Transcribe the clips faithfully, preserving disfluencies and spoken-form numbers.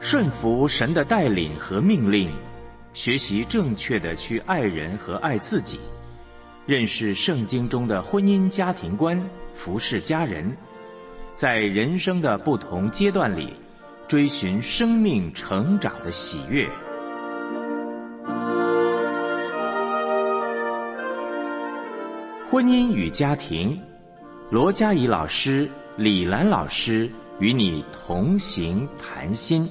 顺服神的带领和命令，学习正确的去爱人和爱自己，认识圣经中的婚姻家庭观，服侍家人，在人生的不同阶段里追寻生命成长的喜悦。婚姻与家庭，罗嘉怡老师、李兰老师与你同行谈心。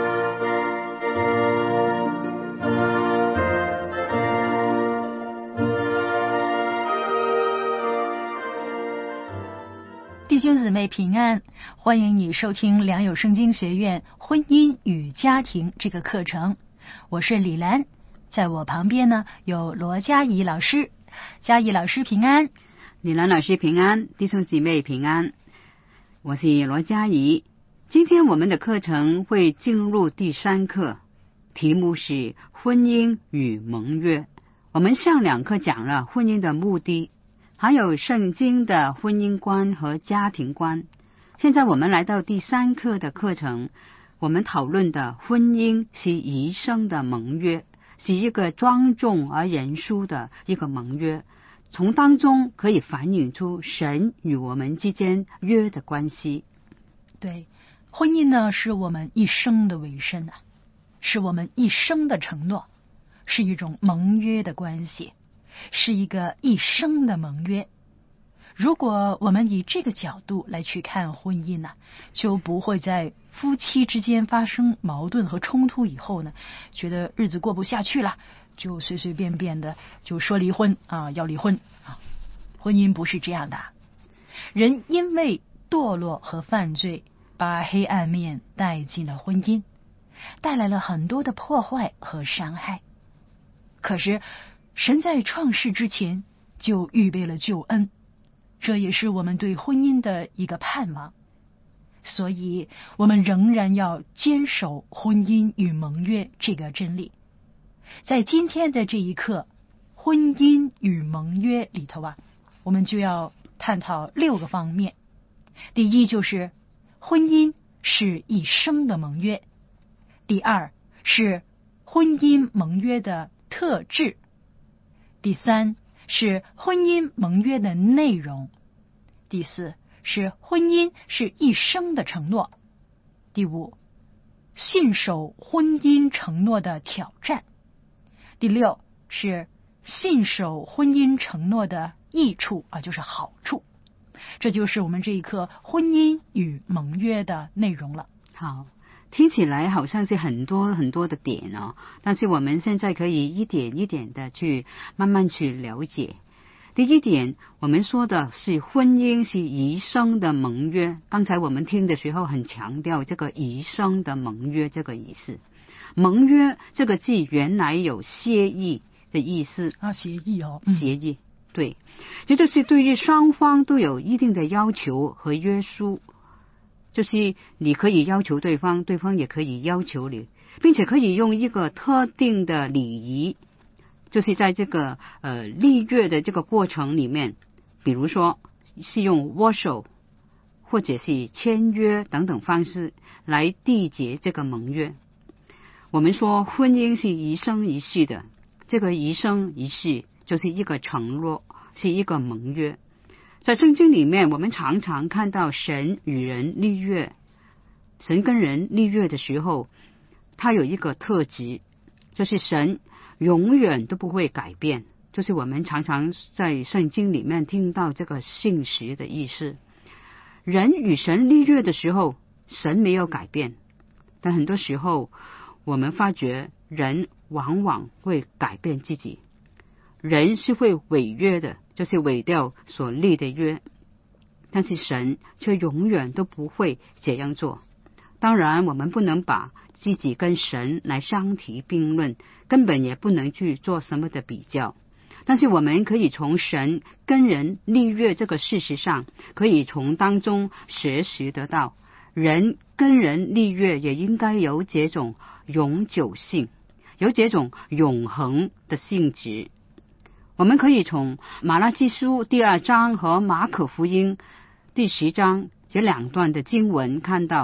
弟兄姊妹平安，欢迎你收听良友圣经学院婚姻与家庭这个课程。我是李兰，在我旁边呢有罗嘉怡老师。嘉怡老师平安。 李兰老师平安，弟兄姊妹平安。我是罗嘉怡。今天我们的课程会进入第三课，题目是婚姻与盟约。我们上两课讲了婚姻的目的，还有圣经的婚姻观和家庭观。现在我们来到第三课的课程，我们讨论的婚姻是一生的盟约，是一个庄重而严肃的一个盟约，从当中可以反映出神与我们之间约的关系。 对，婚姻呢是我们一生的委身啊，是我们一生的承诺，是一种盟约的关系，是一个一生的盟约。如果我们以这个角度来去看婚姻呢、啊，就不会在夫妻之间发生矛盾和冲突以后呢，觉得日子过不下去了，就随随便便的就说离婚啊，要离婚啊。婚姻不是这样的，人因为堕落和犯罪，把黑暗面带进了婚姻，带来了很多的破坏和伤害。可是神在创世之前就预备了救恩，这也是我们对婚姻的一个盼望，所以我们仍然要坚守婚姻与盟约这个真理。在今天的这一课，婚姻与盟约里头啊，我们就要探讨六个方面。第一就是婚姻是一生的盟约，第二是婚姻盟约的特质，第三是婚姻盟约的内容，第四是婚姻是一生的承诺，第五信守婚姻承诺的挑战，第六是信守婚姻承诺的益处啊，就是好处。这就是我们这一课婚姻与盟约的内容了。 好，听起来好像是很多很多的点哦，但是我们现在可以一点一点的去慢慢去了解。第一点，我们说的是婚姻是一生的盟约。刚才我们听的时候很强调这个一生的盟约这个意思。盟约这个字原来有协议的意思啊，协议哦， 嗯、协议，对，这就是对于双方都有一定的要求和约束，就是你可以要求对方，对方也可以要求你，并且可以用一个特定的礼仪，就是在这个呃立约的这个过程里面，比如说是用握手或者是签约等等方式来缔结这个盟约。我们说婚姻是一生一世的，这个一生一世就是一个承诺，是一个盟约。在圣经里面，我们常常看到神与人立约，神跟人立约的时候，他有一个特质，就是神永远都不会改变，就是我们常常在圣经里面听到这个信实的意思。人与神立约的时候，神没有改变，但很多时候我们发觉人往往会改变自己，人是会违约的，就是违掉所立的约，但是神却永远都不会这样做。当然我们不能把自己跟神来相提并论，根本也不能去做什么的比较，但是我们可以从神跟人立约这个事实上，可以从当中学习得到，人跟人立约也应该有这种永久性，有这种永恒的性质。我们可以从马拉基书第二章和马可福音第十章这两段的经文看到，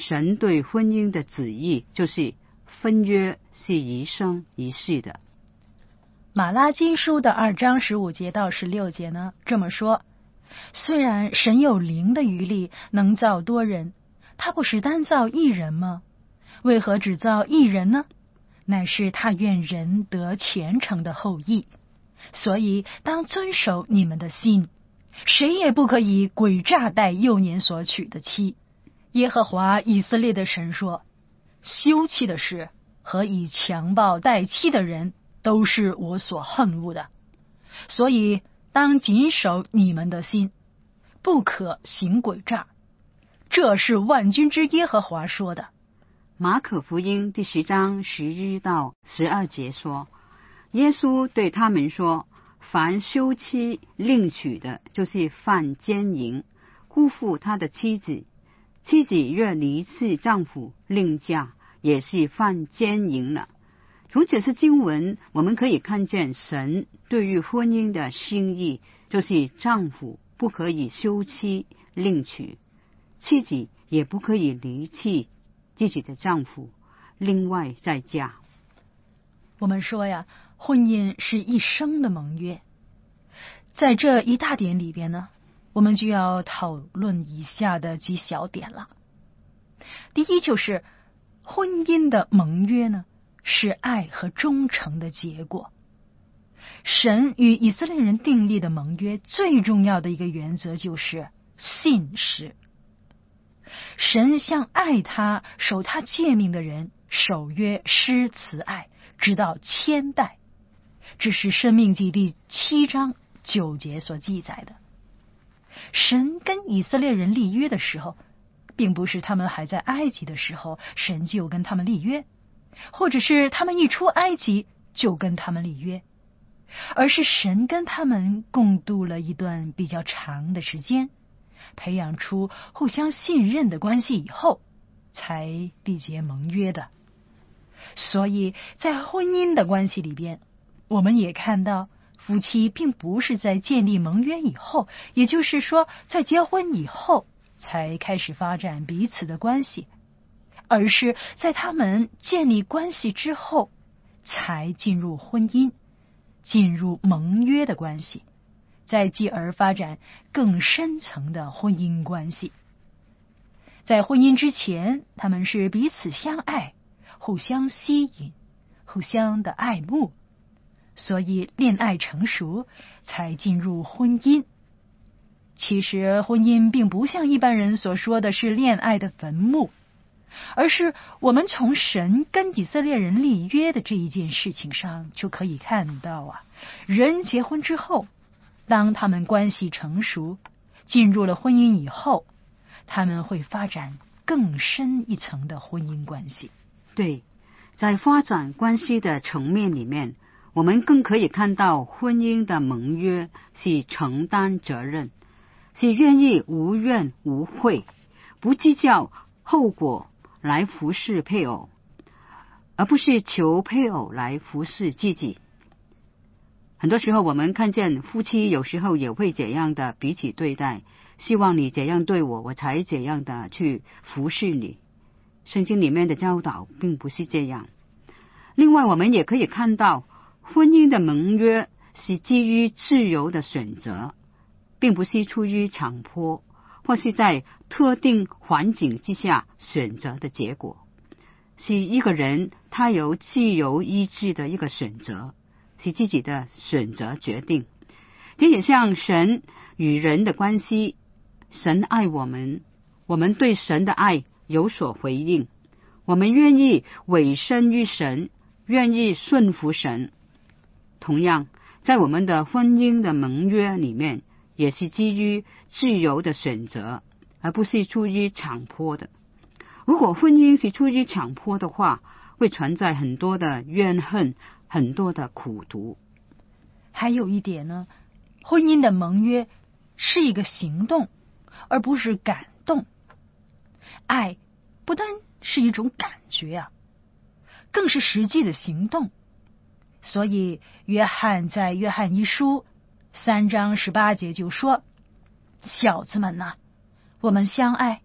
神对婚姻的旨意就是婚约是一生一世的。 马拉基书的二章十五节到十六节呢，这么说：虽然神有灵的余力，能造多人，他不是单造一人吗？为何只造一人呢？乃是他愿人得虔诚的后裔。所以当遵守你们的心，谁也不可以诡诈待幼年所娶的妻。耶和华以色列的神说：休妻的事和以强暴待妻的人都是我所恨恶的。所以当谨守你们的心，不可行诡诈。这是万军之耶和华说的。 马可福音第十章十一到十二节说，耶稣对他们说，凡休妻另娶的，就是犯奸淫，辜负他的妻子；妻子若离弃丈夫另嫁，也是犯奸淫了。从这些经文，我们可以看见神对于婚姻的心意，就是丈夫不可以休妻另娶，妻子也不可以离弃自己的丈夫另外再嫁。 我们说呀，婚姻是一生的盟约。在这一大点里边呢，我们就要讨论以下的几小点了。第一，就是婚姻的盟约呢，是爱和忠诚的结果。神与以色列人订立的盟约最重要的一个原则就是信实。神向爱他、守他诫命的人守约施慈爱，直到千代。这是申命记第七章九节所记载的。神跟以色列人立约的时候，并不是他们还在埃及的时候神就跟他们立约，或者是他们一出埃及就跟他们立约，而是神跟他们共度了一段比较长的时间，培养出互相信任的关系以后，才缔结盟约的。所以在婚姻的关系里边，我们也看到夫妻并不是在建立盟约以后，也就是说在结婚以后才开始发展彼此的关系，而是在他们建立关系之后才进入婚姻，进入盟约的关系，再继而发展更深层的婚姻关系。在婚姻之前，他们是彼此相爱，互相吸引，互相的爱慕，所以恋爱成熟才进入婚姻。其实婚姻并不像一般人所说的是恋爱的坟墓，而是我们从神跟以色列人立约的这一件事情上就可以看到啊，人结婚之后，当他们关系成熟，进入了婚姻以后，他们会发展更深一层的婚姻关系。 对，在发展关系的层面里面，我们更可以看到婚姻的盟约是承担责任，是愿意无怨无悔，不计较后果来服侍配偶，而不是求配偶来服侍自己。很多时候我们看见夫妻有时候也会这样的彼此对待，希望你怎样对我，我才怎样的去服侍你。圣经里面的教导并不是这样。另外我们也可以看到婚姻的盟约是基于自由的选择，并不是出于强迫或是在特定环境之下选择的结果，是一个人他有自由意志的一个选择，是自己的选择决定。这也像神与人的关系，神爱我们，我们对神的爱有所回应，我们愿意委身于神，愿意顺服神。同样在我们的婚姻的盟约里面，也是基于自由的选择，而不是出于强迫的。如果婚姻是出于强迫的话，会存在很多的怨恨，很多的苦毒。 还有一点呢，婚姻的盟约是一个行动，而不是感动。爱不单是一种感觉啊，更是实际的行动。所以约翰在约翰一书三章十八节就说：小子们呐、啊，我们相爱，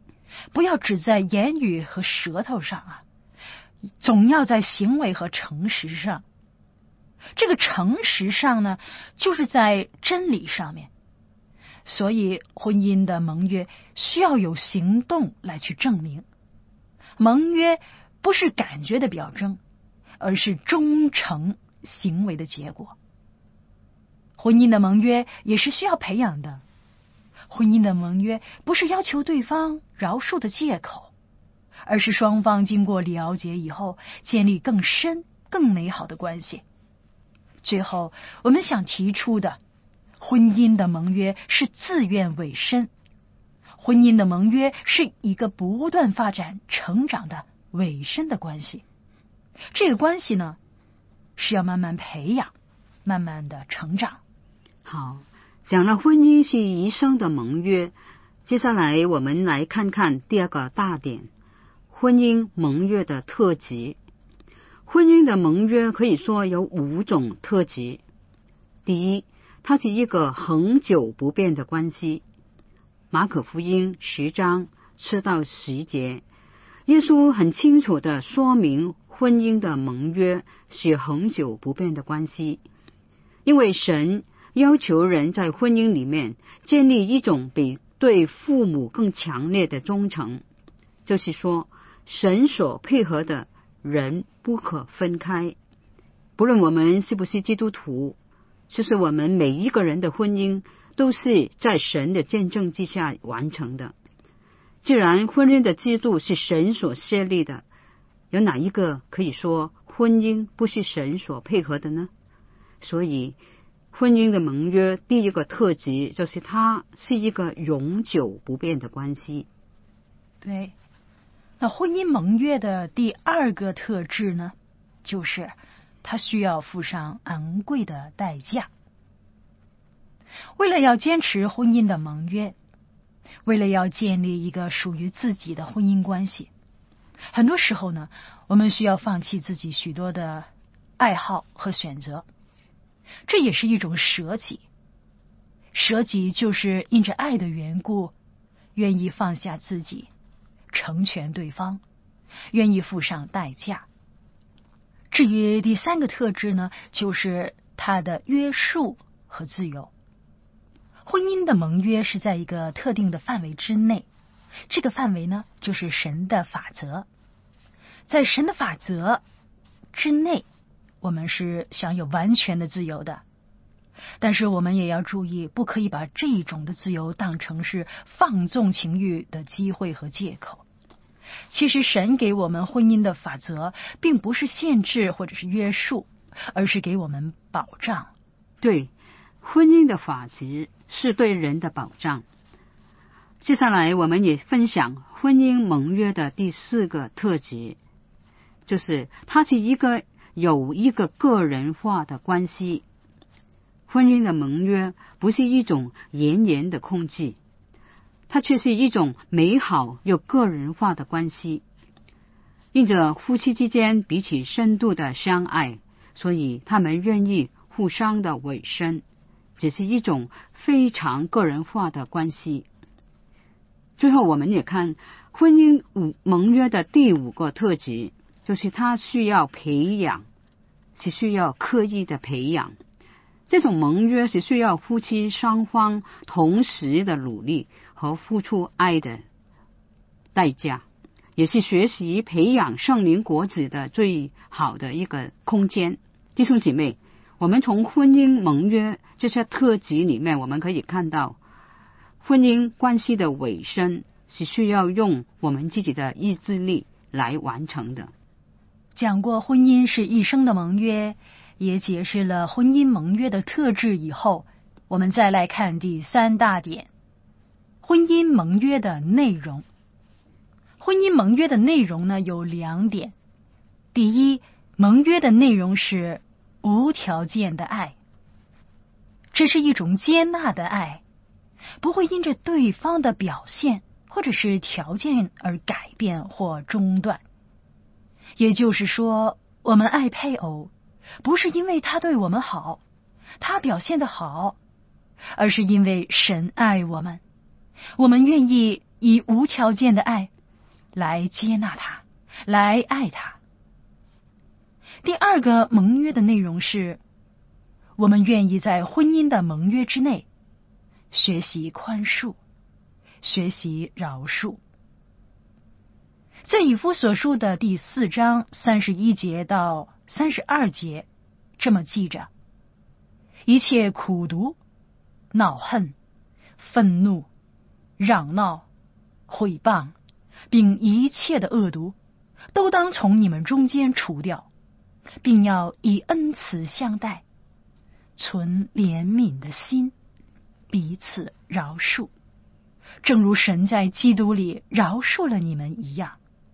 不要只在言语和舌头上啊，总要在行为和诚实上。这个诚实上呢，就是在真理上面。所以婚姻的盟约需要有行动来去证明。盟约不是感觉的表征，而是忠诚行为的结果。婚姻的盟约也是需要培养的。婚姻的盟约不是要求对方饶恕的借口，而是双方经过了解以后，建立更深、更美好的关系。最后，我们想提出的，婚姻的盟约是自愿委身。婚姻的盟约是一个不断发展、成长的委身的关系。这个关系呢，是要慢慢培养，慢慢的成长。 好，讲了婚姻是一生的盟约，接下来我们来看看第二个大点，婚姻盟约的特质。婚姻的盟约可以说有五种特质。第一，它是一个恒久不变的关系。马可福音十章七到十节，耶稣很清楚地说明婚姻的盟约是恒久不变的关系，因为神要求人在婚姻里面建立一种比对父母更强烈的忠诚，就是说神所配合的人不可分开。不论我们是不是基督徒，其实我们每一个人的婚姻都是在神的见证之下完成的。既然婚姻的制度是神所设立的，有哪一个可以说婚姻不是神所配合的呢？所以婚姻的盟约第一个特质就是它是一个永久不变的关系。 对，那婚姻盟约的第二个特质呢，就是它需要付上昂贵的代价。为了要坚持婚姻的盟约，为了要建立一个属于自己的婚姻关系，很多时候呢，我们需要放弃自己许多的爱好和选择，这也是一种舍己。舍己就是因着爱的缘故，愿意放下自己，成全对方，愿意付上代价。至于第三个特质呢，就是它的约束和自由。婚姻的盟约是在一个特定的范围之内，这个范围呢，就是神的法则。在神的法则之内，我们是享有完全的自由的。但是我们也要注意，不可以把这种的自由当成是放纵情欲的机会和借口。其实神给我们婚姻的法则并不是限制或者是约束，而是给我们保障。 对，婚姻的法则是对人的保障。接下来我们也分享婚姻盟约的第四个特质，就是它是一个有一个个人化的关系。婚姻的盟约不是一种严严的控制，它却是一种美好又个人化的关系。因着夫妻之间彼此深度的相爱，所以他们愿意互相的委身，只是一种非常个人化的关系。最后我们也看婚姻盟约的第五个特质，就是它需要培养，是需要刻意的培养。这种盟约是需要夫妻双方同时的努力和付出爱的代价，也是学习培养圣灵果子的最好的一个空间。弟兄姐妹，我们从婚姻盟约这些特质里面，我们可以看到婚姻关系的尾声是需要用我们自己的意志力来完成的。 讲过婚姻是一生的盟约，也解释了婚姻盟约的特质以后，我们再来看第三大点，婚姻盟约的内容。婚姻盟约的内容呢，有两点。第一，盟约的内容是无条件的爱，这是一种接纳的爱，不会因着对方的表现或者是条件而改变或中断。也就是说，我们爱配偶不是因为他对我们好，他表现得好，而是因为神爱我们，我们愿意以无条件的爱来接纳他，来爱他。第二个盟约的内容是，我们愿意在婚姻的盟约之内学习宽恕，学习饶恕。在以弗所书的第四章三十一节到三十二节这么记着：一切苦毒、恼恨、愤怒、嚷闹、毁谤，并一切的恶毒，都当从你们中间除掉，并要以恩慈相待，存怜悯的心，彼此饶恕，正如神在基督里饶恕了你们一样。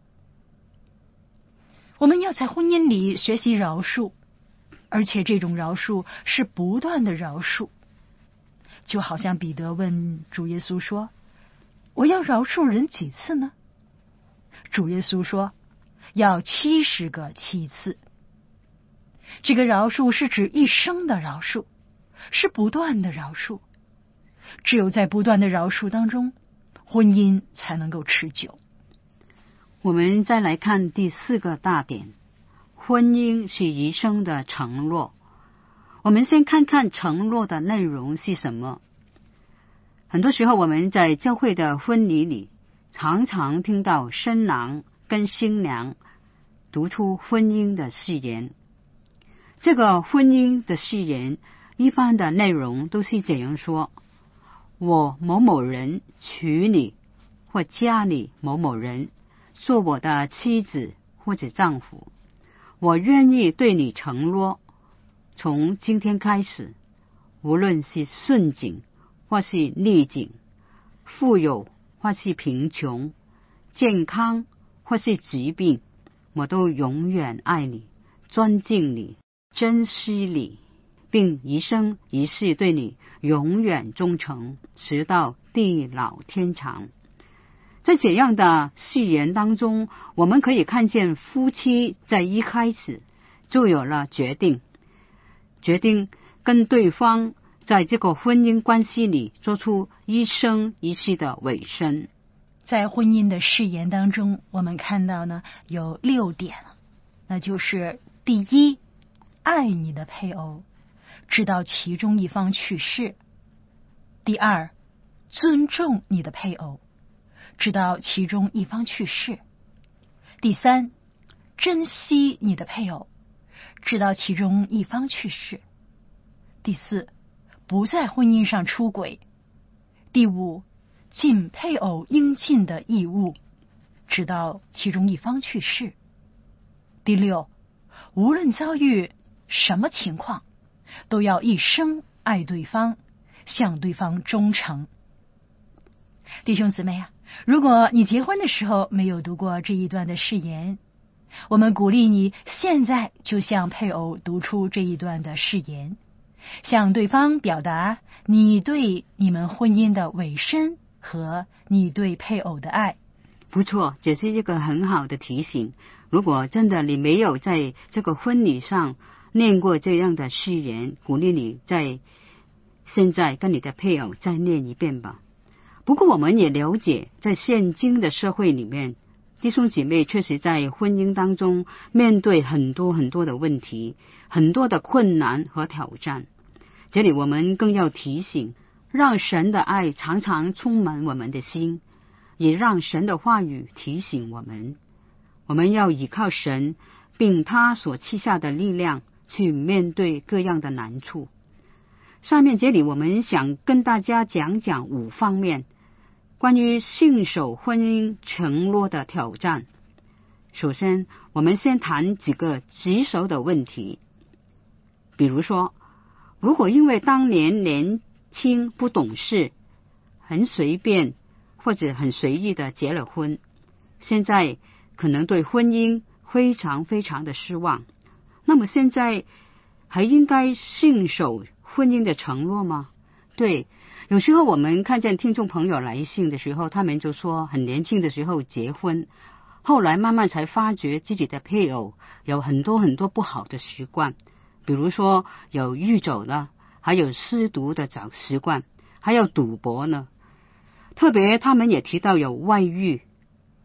我们要在婚姻里学习饶恕，而且这种饶恕是不断的饶恕。就好像彼得问主耶稣说：我要饶恕人几次呢？主耶稣说：要七十个七次。这个饶恕是指一生的饶恕，是不断的饶恕。只有在不断的饶恕当中，婚姻才能够持久。 我们再来看第四个大点，婚姻是一生的承诺。我们先看看承诺的内容是什么。很多时候我们在教会的婚礼里，常常听到新郎跟新娘读出婚姻的誓言。这个婚姻的誓言一般的内容都是这样说：我某某人娶你或嫁你某某人做我的妻子或者丈夫，我愿意对你承诺，从今天开始，无论是顺境或是逆境，富有或是贫穷，健康或是疾病，我都永远爱你，尊敬你，珍惜你，并一生一世对你永远忠诚，直到地老天长。在这样的誓言当中，我们可以看见夫妻在一开始就有了决定，决定跟对方在这个婚姻关系里做出一生一世的委身。 在婚姻的誓言当中，我们看到呢有六点，那就是第一，爱你的配偶，直到其中一方去世；第二，尊重你的配偶，直到其中一方去世；第三，珍惜你的配偶，直到其中一方去世；第四，不在婚姻上出轨；第五，尽配偶应尽的义务，直到其中一方去世；第六，无论遭遇什么情况，都要一生爱对方，向对方忠诚。弟兄姊妹啊，如果你结婚的时候没有读过这一段的誓言，我们鼓励你现在就向配偶读出这一段的誓言，向对方表达你对你们婚姻的委身和你对配偶的爱。 不错，这是一个很好的提醒。如果真的你没有在这个婚礼上念过这样的誓言，鼓励你在现在跟你的配偶再念一遍吧。不过我们也了解，在现今的社会里面，弟兄姐妹确实在婚姻当中面对很多很多的问题，很多的困难和挑战。这里我们更要提醒，让神的爱常常充满我们的心，也让神的话语提醒我们，我们要依靠神，并他所赐下的力量去面对各样的难处。上面这里我们想跟大家讲讲五方面关于信守婚姻承诺的挑战。首先，我们先谈几个棘手的问题。比如说，如果因为当年年轻不懂事，很随便或者很随意的结了婚，现在可能对婚姻非常非常的失望，那么现在还应该信守婚姻的承诺吗？对，有时候我们看见听众朋友来信的时候，他们就说很年轻的时候结婚，后来慢慢才发觉自己的配偶有很多很多不好的习惯，比如说有酗酒呢，还有吸毒的找习惯，还有赌博呢。特别他们也提到有外遇，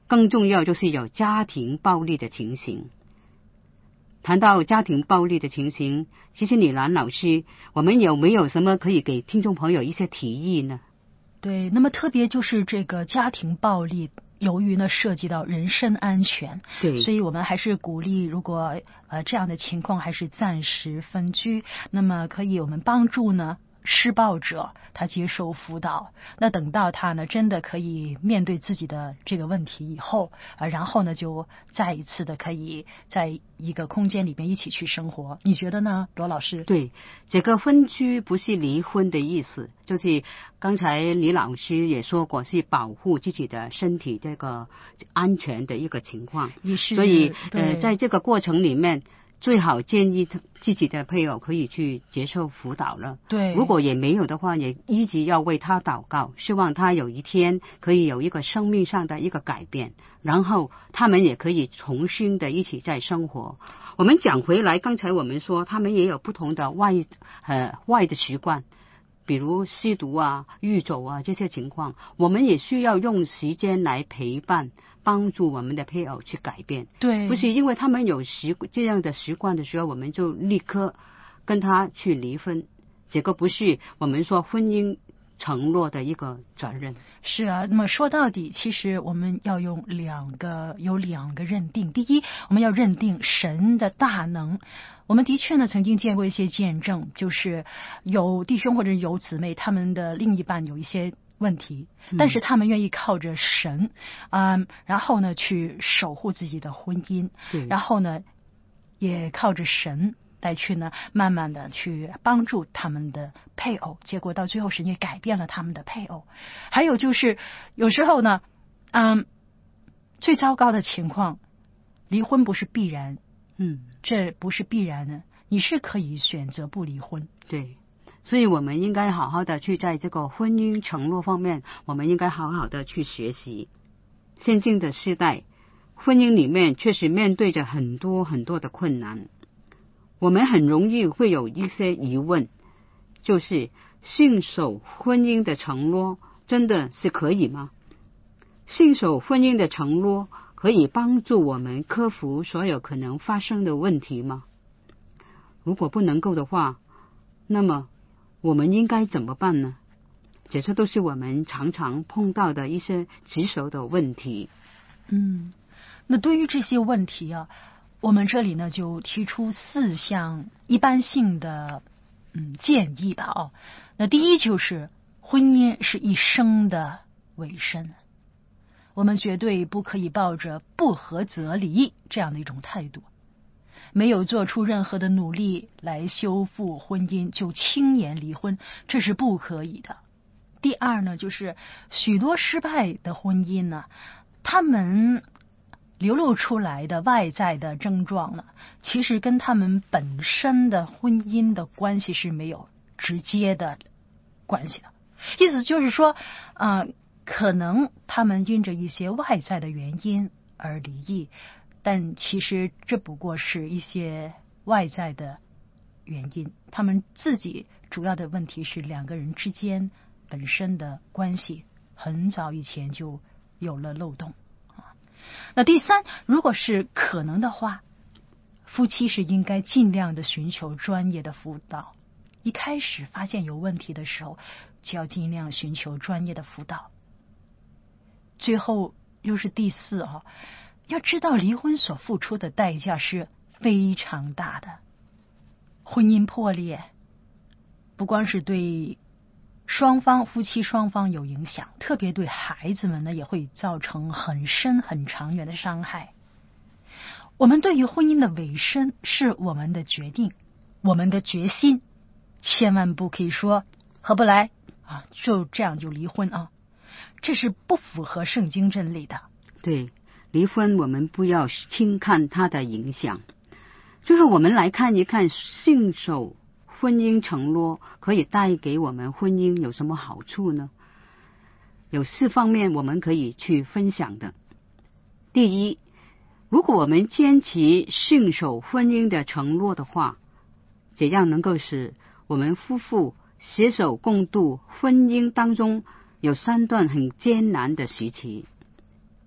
更重要就是有家庭暴力的情形。谈到家庭暴力的情形，其实李兰老师，我们有没有什么可以给听众朋友一些提议呢？ 对，那么特别就是这个家庭暴力，由于呢涉及到人身安全， 对， 所以我们还是鼓励，如果呃这样的情况还是暂时分居，那么可以我们帮助呢施暴者他接受辅导，那等到他呢真的可以面对自己的这个问题以后啊、呃，然后呢就再一次的可以在一个空间里面一起去生活。你觉得呢，罗老师？ 对，这个分居不是离婚的意思，就是刚才李老师也说过，是保护自己的身体这个安全的一个情况。 也是， 所以呃，在这个过程里面，最好建议自己的配偶可以去接受辅导了。 对， 如果也没有的话，也一直要为他祷告，希望他有一天可以有一个生命上的一个改变，然后他们也可以重新的一起再生活。我们讲回来，刚才我们说他们也有不同的外呃外的习惯，比如吸毒啊、酗酒啊这些情况，我们也需要用时间来陪伴，帮助我们的配偶去改变。 对， 不是因为他们有习这样的习惯的时候，我们就立刻跟他去离婚，这个不是我们说婚姻承诺的一个责任。 是啊，那么说到底，其实我们要用两个有两个认定。第一，我们要认定神的大能。我们的确呢曾经见过一些见证，就是有弟兄或者有姊妹，他们的另一半有一些问题，但是他们愿意靠着神，嗯，然后呢去守护自己的婚姻，然后呢也靠着神来去呢慢慢的去帮助他们的配偶，结果到最后神也改变了他们的配偶。还有就是有时候呢嗯，最糟糕的情况，离婚不是必然， 嗯， 这不是必然的，你是可以选择不离婚。 对，所以我们应该好好的去在这个婚姻承诺方面，我们应该好好的去学习。现今的时代，婚姻里面确实面对着很多很多的困难，我们很容易会有一些疑问，就是信守婚姻的承诺真的是可以吗？信守婚姻的承诺可以帮助我们克服所有可能发生的问题吗？如果不能够的话，那么我们应该怎么办呢？这些都是我们常常碰到的一些棘手的问题。 嗯，那对于这些问题啊，我们这里呢就提出四项一般性的嗯建议吧。哦，那第一就是婚姻是一生的委身，我们绝对不可以抱着不合则离这样的一种态度，没有做出任何的努力来修复婚姻就轻言离婚，这是不可以的。第二呢，就是许多失败的婚姻呢，他们流露出来的外在的症状呢，其实跟他们本身的婚姻的关系是没有直接的关系的。意思就是说，呃，可能他们因着一些外在的原因而离异，但其实这不过是一些外在的原因，他们自己主要的问题是两个人之间本身的关系很早以前就有了漏洞。那第三，如果是可能的话，夫妻是应该尽量的寻求专业的辅导。一开始发现有问题的时候，就要尽量寻求专业的辅导。最后又是第四啊，要知道离婚所付出的代价是非常大的。婚姻破裂不光是对双方夫妻双方有影响，特别对孩子们呢也会造成很深很长远的伤害。我们对于婚姻的委身是我们的决定，我们的决心，千万不可以说合不来啊，就这样就离婚啊，这是不符合圣经真理的。 对，离婚我们不要轻看它的影响。最后我们来看一看信守婚姻承诺可以带给我们婚姻有什么好处呢？有四方面我们可以去分享的。第一，如果我们坚持信守婚姻的承诺的话，怎样能够使我们夫妇携手共度婚姻当中有三段很艰难的时期。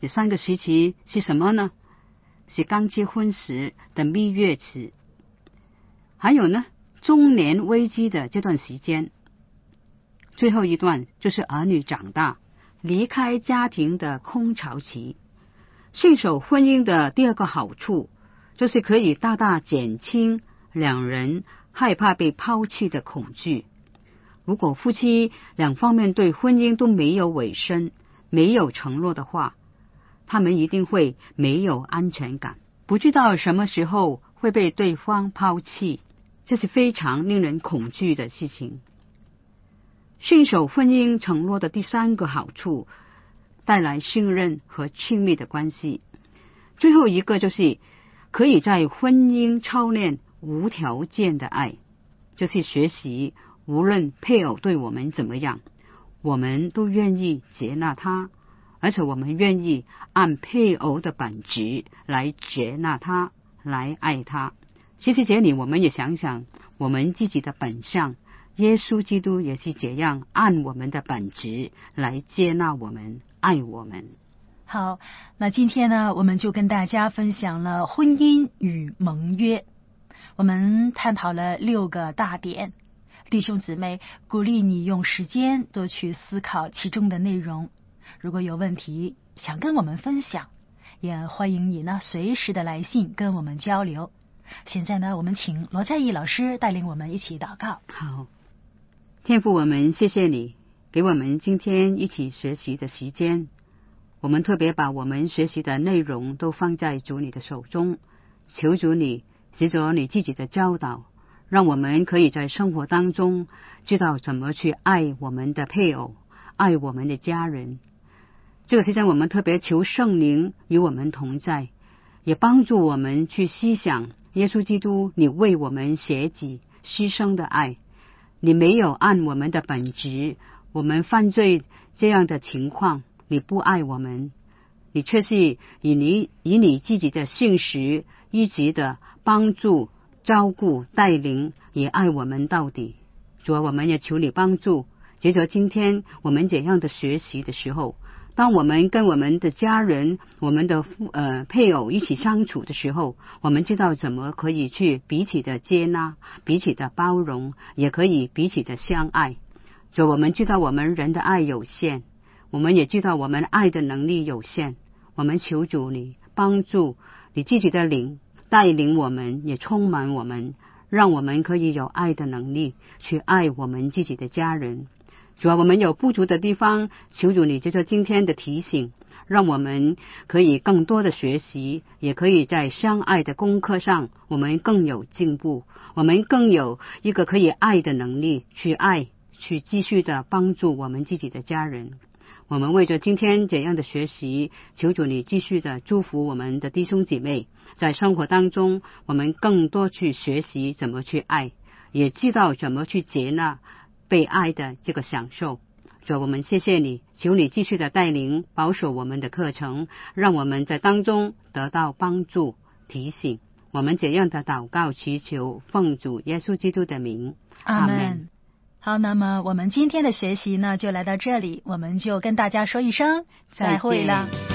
这三个时期是什么呢？是刚结婚时的蜜月期，还有呢中年危机的这段时间，最后一段就是儿女长大离开家庭的空巢期。信守婚姻的第二个好处就是可以大大减轻两人害怕被抛弃的恐惧。如果夫妻两方面对婚姻都没有委身，没有承诺的话，他们一定会没有安全感，不知道什么时候会被对方抛弃，这是非常令人恐惧的事情。信守婚姻承诺的第三个好处，带来信任和亲密的关系。最后一个就是可以在婚姻操练无条件的爱，就是学习无论配偶对我们怎么样，我们都愿意接纳他，而且我们愿意按配偶的本质来接纳他，来爱他。其实这里我们也想想我们自己的本相，耶稣基督也是这样按我们的本质来接纳我们，爱我们。 好，那今天呢，我们就跟大家分享了婚姻与盟约，我们探讨了六个大点。弟兄姊妹，鼓励你用时间多去思考其中的内容。如果有问题想跟我们分享，也欢迎你呢随时的来信跟我们交流。现在呢，我们请罗在义老师带领我们一起祷告。 好，天父，我们谢谢你给我们今天一起学习的时间，我们特别把我们学习的内容都放在主你的手中，求主你藉着你自己的教导，让我们可以在生活当中知道怎么去爱我们的配偶，爱我们的家人。这个时间我们特别求圣灵与我们同在，也帮助我们去思想耶稣基督你为我们舍己牺牲的爱。你没有按我们的本质，我们犯罪这样的情况，你不爱我们，你却是以你以你自己的信实一直的帮助照顾带领，也爱我们到底。主啊，我们也求你帮助，接着今天我们这样的学习的时候，当我们跟我们的家人，我们的呃配偶一起相处的时候，我们知道怎么可以去彼此的接纳，彼此的包容，也可以彼此的相爱。就我们知道我们人的爱有限，我们也知道我们爱的能力有限，我们求主你帮助你自己的灵带领我们，也充满我们，让我们可以有爱的能力去爱我们自己的家人。主要我们有不足的地方，求主你借着今天的提醒，让我们可以更多的学习，也可以在相爱的功课上我们更有进步，我们更有一个可以爱的能力，去爱，去继续的帮助我们自己的家人。我们为着今天这样的学习，求主你继续的祝福我们的弟兄姐妹，在生活当中我们更多去学习怎么去爱，也知道怎么去接纳被爱的这个享受。所以我们谢谢你，求你继续的带领保守我们的课程，让我们在当中得到帮助提醒。我们这样的祷告祈求，奉主耶稣基督的名， 阿们。好，那么我们今天的学习呢就来到这里，我们就跟大家说一声再会了。